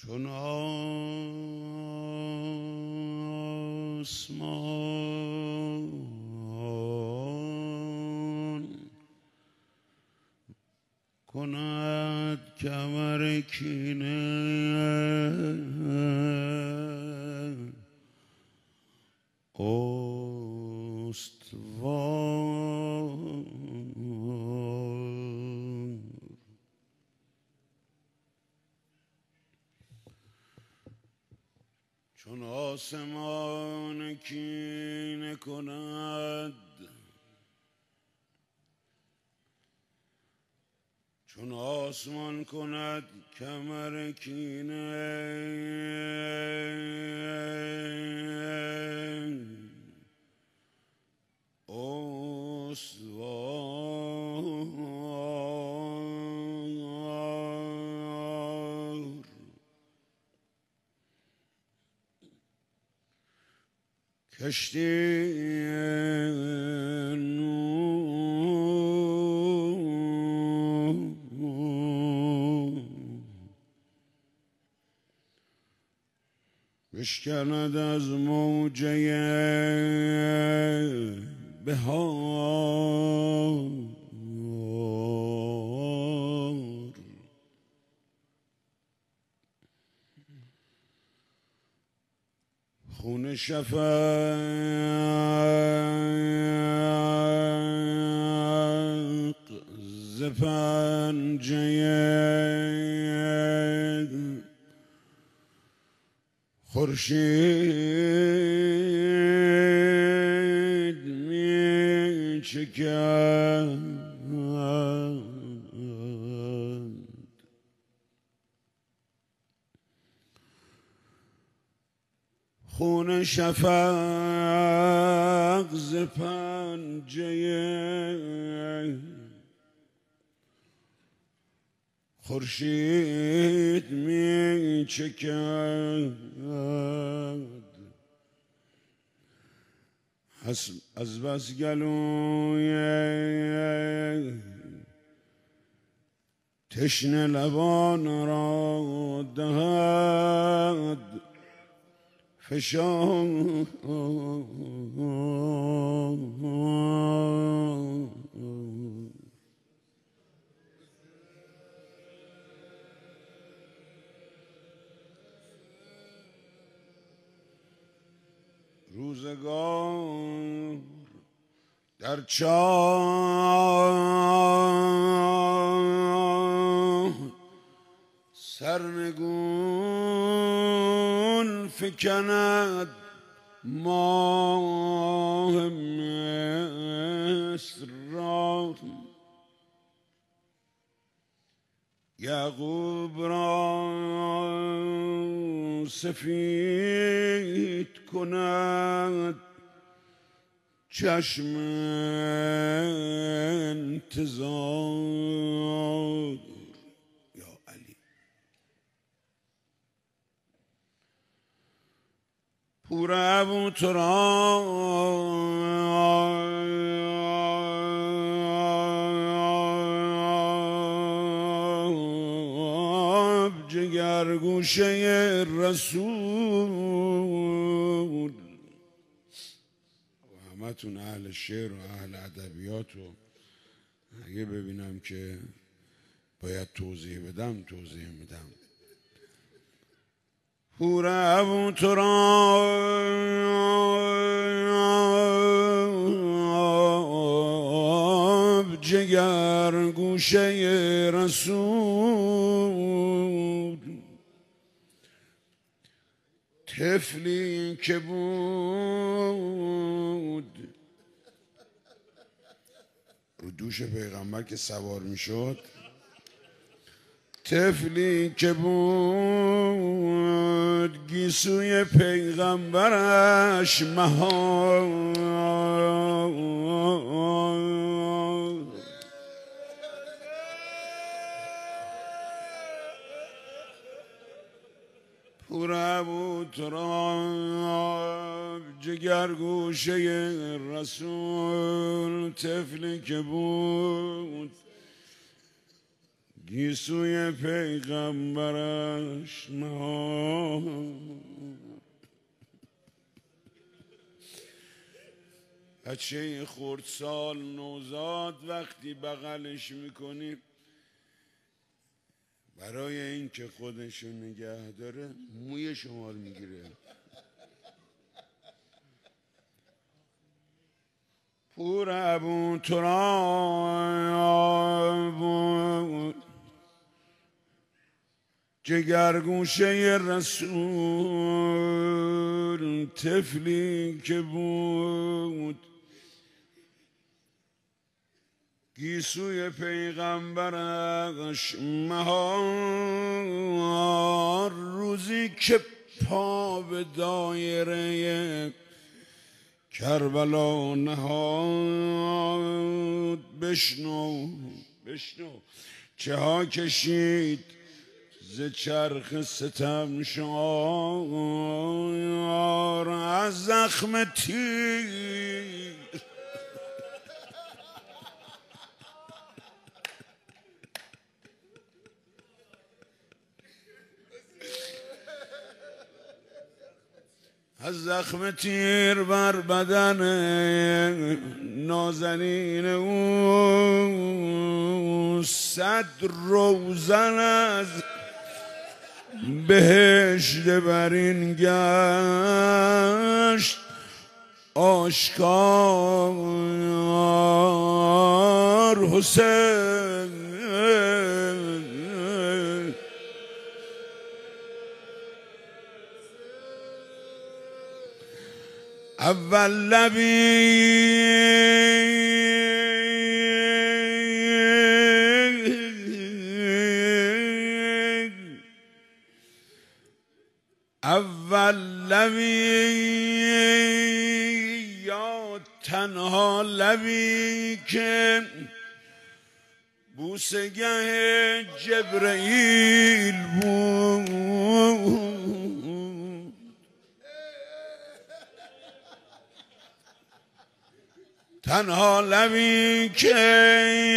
چون آسمان کند کمر کینه استوار، چون آسمان کینه کند، چون آسمان کند کمر کینه استوار، کشتی بشکند از موجه بهار، خون شفق ز پنجه خورشید می چکد، خون شفق ز پنجه خورشید می چکد، از بس گلوی تشنه لبان را دهد فشار، روزگار در چاه سرنگون فکند، ماه مصر را یعقوب را سفید کند، چشم انتظار. یا علی پور ابوتراب جگر گوشه رسول، همتون اهل شعر و اهل ادبیات و اگه ببینم که باید توضیح بدم توضیح میدم. پور ابوتراب جگر گوشه رسول، طفلی که بود رو دوش پیغمبر که سوار می شد، طفلی که بود گیسوی پیغمبرش مهار، پور ابوتراب جگر گوشه رسول، طفلی که بود گیسوی پیغمبرش نهان. بچه خردسال نوزاد وقتی بغلش میکنی برای اینکه خودشو نگه داره موی شما رو میگیره. پور ابو تراب جگرگوشه رسول طفلی که بود گیسوی پیغمبرش مهار. روزی که پا به دایره کربلا نهاد بشنو چه ها کشید ز چرخ ستم شار از زخم تیر. از زخم تیر بر بدن نازنین او 100 روزن از بهشت برین گشت آشکار. حسین اول لبی یا تنها لبی که بوسگه جبرئیل بود. تنها لبی که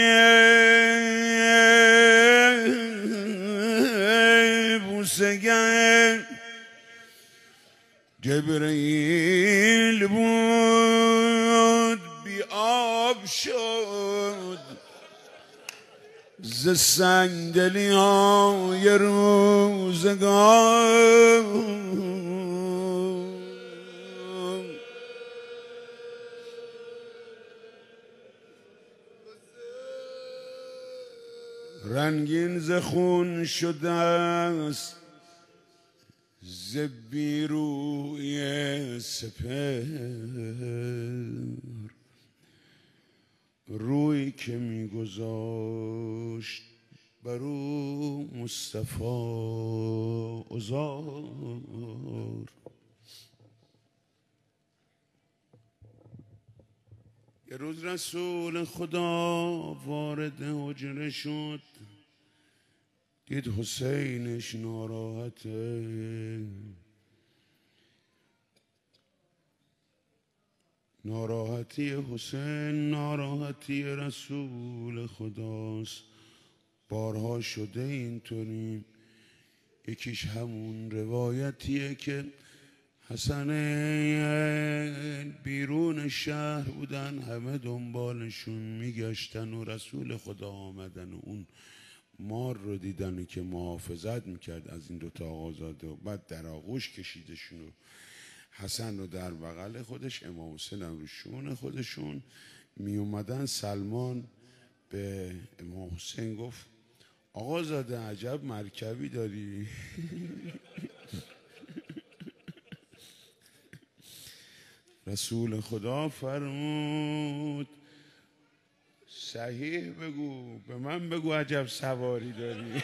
بوسگه جبرئیل بود. بی آب شد ز سنگدلی های روزگار. رنگین ز خون شده است ز بیروی سپهر روی که میگذاشت بر او مصطفی عذار. یه روز رسول خدا وارد حجره شد، دید حسینش ناراحته. ناراحتی حسین ناراحتی رسول خداست. بارها شده اینطوری. یکیش همون روایتیه که حسن بیرون شهر بودن، همه دنبالشون میگشتن و رسول خدا آمدن و اون مار رو دیدن که محافظت میکرد از این دوتا آقازاده و بعد در آغوش کشیدشون و حسن رو در بغل خودش، امام حسین هم رو شون خودشون می اومدن. سلمان به امام حسین گفت آقازاده عجب مرکبی داری. رسول خدا فرمود صحیح بگو، به من بگو عجب سواری داری.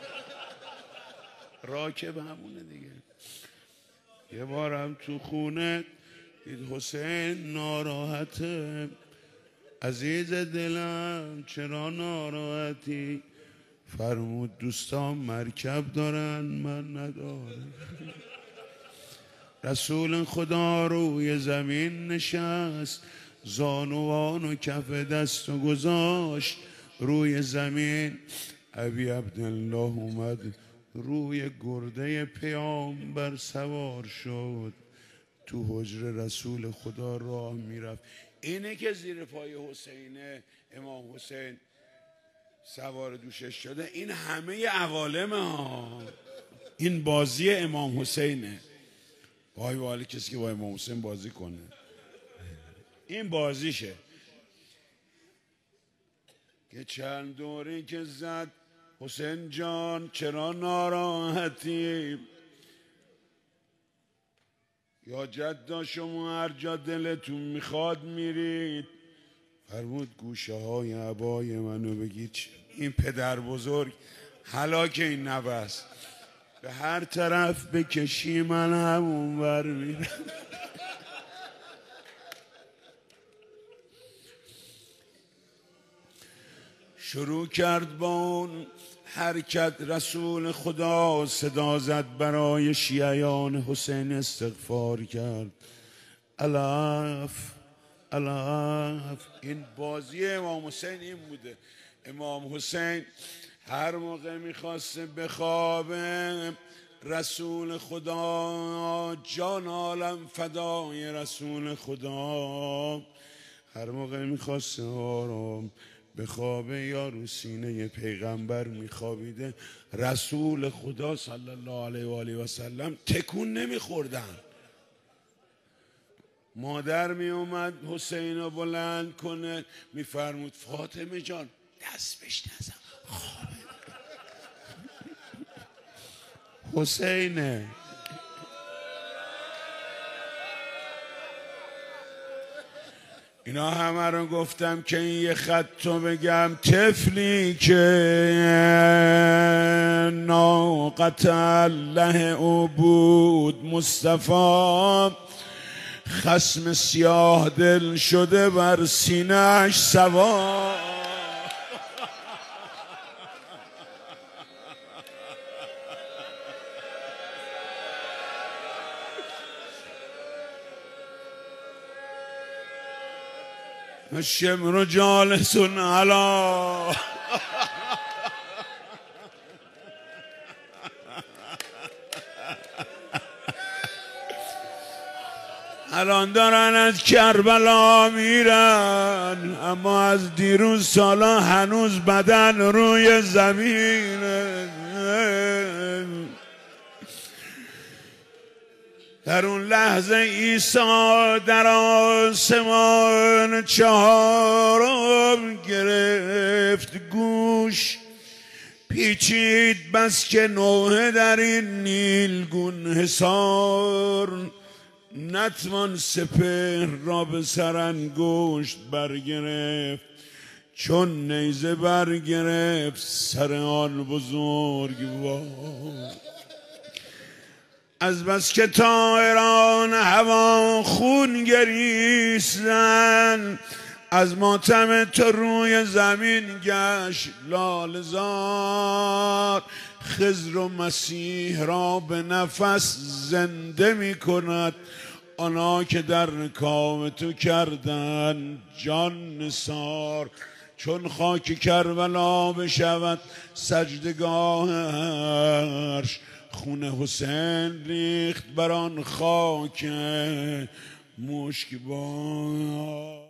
راکب همونه دیگه. یه بارم تو خونه دید حسین ناراحته. عزیز دلم چرا ناراحتی؟ فرمود دوستان مرکب دارن من ندارم. رسول خدا روی زمین نشست، زانوان و کف دست و گذاشت روی زمین. ابی عبدالله اومد روی گرده پیامبر سوار شد، تو حجر رسول خدا راه میرفت. اینه که زیر پای حسینه، امام حسین سوار دوشش شده. این همه عوالمه ها، این بازی امام حسینه. وای وای کسی که با امام حسین بازی کنه، این بازیشه. که چند دوری که زد حسین جان چرا ناراحتی، یا جدا شما هر جا دلتون میخواد میرید. فرمود گوشه های عبای منو بگید. این پدر بزرگ هلاک این نبست، به هر طرف بکشی من همون ور میرم. شروع کرد با اون حرکت رسول خدا، صدا زد برای شیعیان حسین استغفار کرد. الاف الاف. این بازی امام حسین این بوده. امام حسین هر موقع میخواسته بخوابه، رسول خدا جان عالم فدای رسول خدا، هر موقع میخواسته آرام بخوابه یا رو سینه پیغمبر میخوابیده، رسول خدا صلی الله علیه و آله و سلم تکون نمیخوردن. مادر میومد حسین رو بلند کنه، میفرمود فاطمه جان دست بهش نزن خوابه. حسینه. اینا همه رو گفتم که این یه خط رو بگم. طفلی که ناقت الله او بود مصطفی، خصم سیاه دل شده بر سینه‌اش سوار. الشمر جالس علا الان دارن از کربلا میرن، اما از دیروز سالا هنوز بدن روی زمینه. در اون لحظه عیسی در آسمان چهارم گرفت گوش، پیچید بس که نوحه در این نیلگون حصار، نتوان سپهر را به سرانگشت برگرفت، چون نیزه برگرفت سر آن بزرگوار. از بس که طائران هوا خون گریستند، از ماتم تو روی زمین گشت لاله زار. خضر و مسیح را به نفس زنده می کند، آنها که در کام تو کردن جان نثار. چون خاک کربلا بشود سجدگاه عرش، خون حسین ریخت بر آن خاک مشکبار.